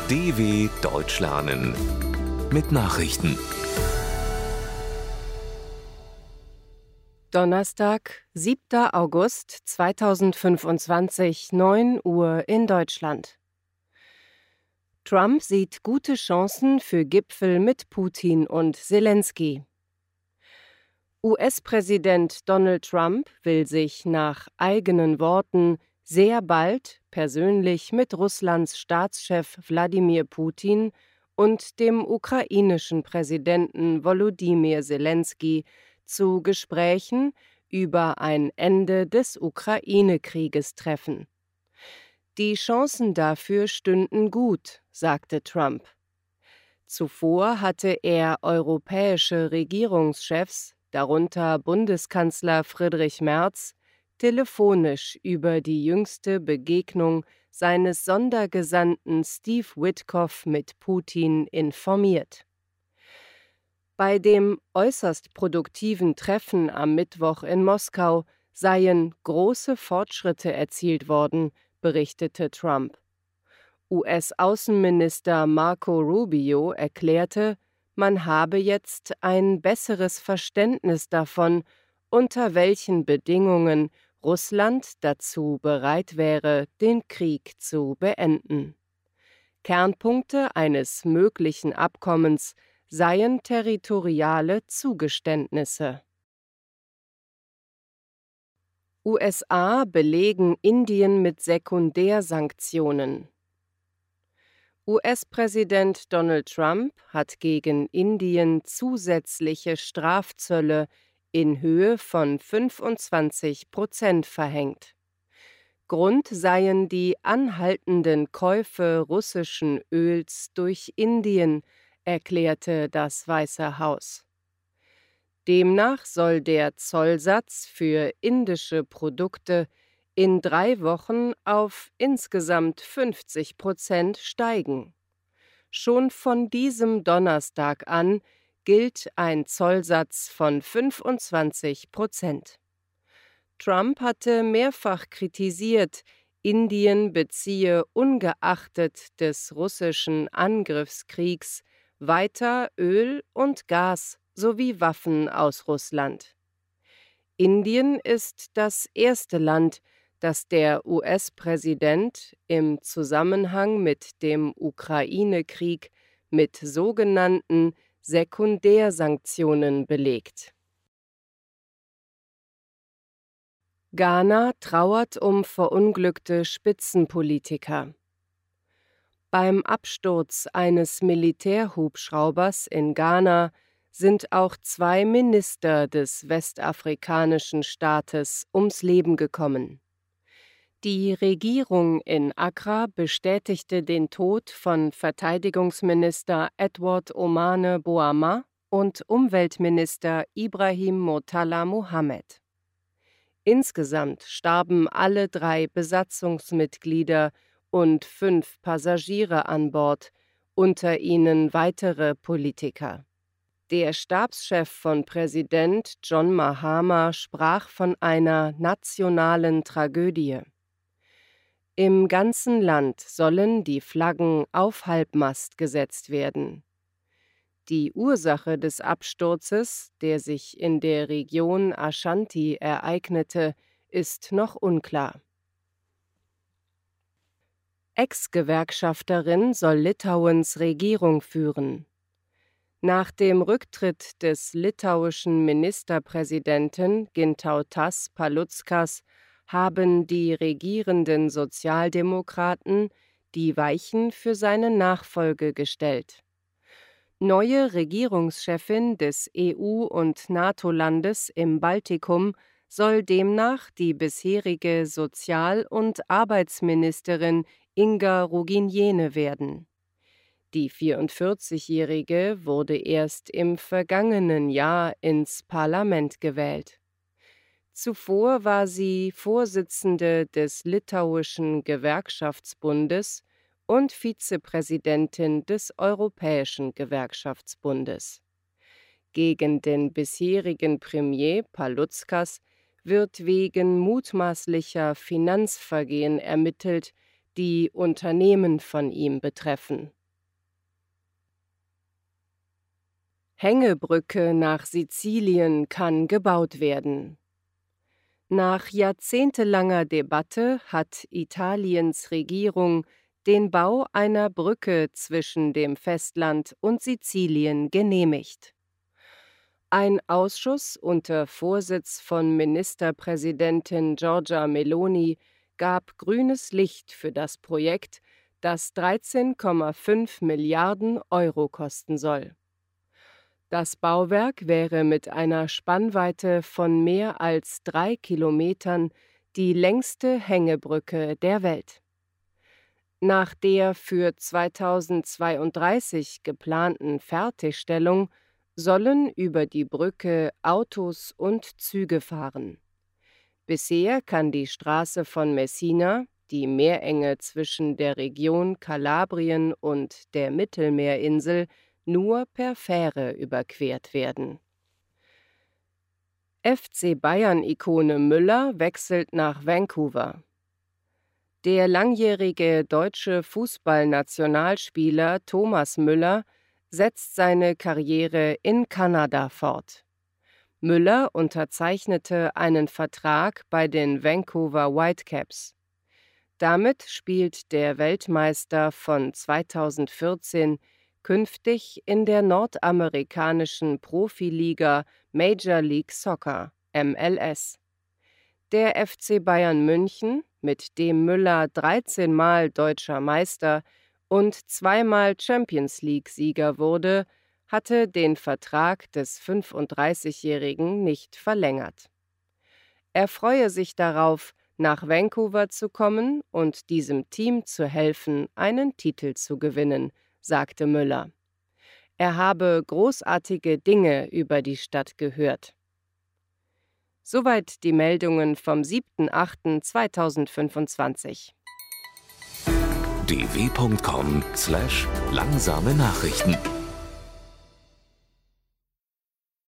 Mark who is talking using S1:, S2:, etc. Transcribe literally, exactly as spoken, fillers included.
S1: D W Deutsch lernen mit Nachrichten.
S2: Donnerstag, siebter August zweitausendfünfundzwanzig, neun Uhr in Deutschland. Trump sieht gute Chancen für Gipfel mit Putin und Selenskyj. U S-Präsident Donald Trump will sich nach eigenen Worten sehr bald persönlich mit Russlands Staatschef Wladimir Putin und dem ukrainischen Präsidenten Wolodymyr Selenskyj zu Gesprächen über ein Ende des Ukraine-Krieges treffen. Die Chancen dafür stünden gut, sagte Trump. Zuvor hatte er europäische Regierungschefs, darunter Bundeskanzler Friedrich Merz, telefonisch über die jüngste Begegnung seines Sondergesandten Steve Witkoff mit Putin informiert. Bei dem äußerst produktiven Treffen am Mittwoch in Moskau seien große Fortschritte erzielt worden, berichtete Trump. U S-Außenminister Marco Rubio erklärte, man habe jetzt ein besseres Verständnis davon, unter welchen Bedingungen Russland dazu bereit wäre, den Krieg zu beenden. Kernpunkte eines möglichen Abkommens seien territoriale Zugeständnisse. U S A belegen Indien mit Sekundärsanktionen. U S-Präsident Donald Trump hat gegen Indien zusätzliche Strafzölle in Höhe von fünfundzwanzig Prozent verhängt. Grund seien die anhaltenden Käufe russischen Öls durch Indien, erklärte das Weiße Haus. Demnach soll der Zollsatz für indische Produkte in drei Wochen auf insgesamt fünfzig Prozent steigen. Schon von diesem Donnerstag an gilt ein Zollsatz von fünfundzwanzig Prozent. Trump hatte mehrfach kritisiert, Indien beziehe ungeachtet des russischen Angriffskriegs weiter Öl und Gas sowie Waffen aus Russland. Indien ist das erste Land, das der U S-Präsident im Zusammenhang mit dem Ukraine-Krieg mit sogenannten Sekundärsanktionen belegt. Ghana trauert um verunglückte Spitzenpolitiker. Beim Absturz eines Militärhubschraubers in Ghana sind auch zwei Minister des westafrikanischen Staates ums Leben gekommen. Die Regierung in Accra bestätigte den Tod von Verteidigungsminister Edward Omane Boamah und Umweltminister Ibrahim Murtala Mohammed. Insgesamt starben alle drei Besatzungsmitglieder und fünf Passagiere an Bord, unter ihnen weitere Politiker. Der Stabschef von Präsident John Mahama sprach von einer nationalen Tragödie. Im ganzen Land sollen die Flaggen auf Halbmast gesetzt werden. Die Ursache des Absturzes, der sich in der Region Ashanti ereignete, ist noch unklar. Ex-Gewerkschafterin soll Litauens Regierung führen. Nach dem Rücktritt des litauischen Ministerpräsidenten Gintautas Paluckas haben die regierenden Sozialdemokraten die Weichen für seine Nachfolge gestellt. Neue Regierungschefin des E U- und NATO-Landes im Baltikum soll demnach die bisherige Sozial- und Arbeitsministerin Inga Ruginiene werden. Die vierundvierzigjährige wurde erst im vergangenen Jahr ins Parlament gewählt. Zuvor war sie Vorsitzende des litauischen Gewerkschaftsbundes und Vizepräsidentin des Europäischen Gewerkschaftsbundes. Gegen den bisherigen Premier Paluckas wird wegen mutmaßlicher Finanzvergehen ermittelt, die Unternehmen von ihm betreffen. Hängebrücke nach Sizilien kann gebaut werden. Nach jahrzehntelanger Debatte hat Italiens Regierung den Bau einer Brücke zwischen dem Festland und Sizilien genehmigt. Ein Ausschuss unter Vorsitz von Ministerpräsidentin Giorgia Meloni gab grünes Licht für das Projekt, das dreizehn Komma fünf Milliarden Euro kosten soll. Das Bauwerk wäre mit einer Spannweite von mehr als drei Kilometern die längste Hängebrücke der Welt. Nach der für zweitausendzweiunddreißig geplanten Fertigstellung sollen über die Brücke Autos und Züge fahren. Bisher kann die Straße von Messina, die Meerenge zwischen der Region Kalabrien und der Mittelmeerinsel, nur per Fähre überquert werden. F C Bayern-Ikone Müller wechselt nach Vancouver. Der langjährige deutsche Fußballnationalspieler Thomas Müller setzt seine Karriere in Kanada fort. Müller unterzeichnete einen Vertrag bei den Vancouver Whitecaps. Damit spielt der Weltmeister von zweitausendvierzehn künftig in der nordamerikanischen Profiliga Major League Soccer, M L S. Der F C Bayern München, mit dem Müller dreizehn Mal deutscher Meister und zweimal Champions-League-Sieger wurde, hatte den Vertrag des fünfunddreißigjährigen nicht verlängert. Er freue sich darauf, nach Vancouver zu kommen und diesem Team zu helfen, einen Titel zu gewinnen, sagte Müller. Er habe großartige Dinge über die Stadt gehört. Soweit die Meldungen vom siebten achten zweitausendfünfundzwanzig.
S1: d w punkt com slash langsame Nachrichten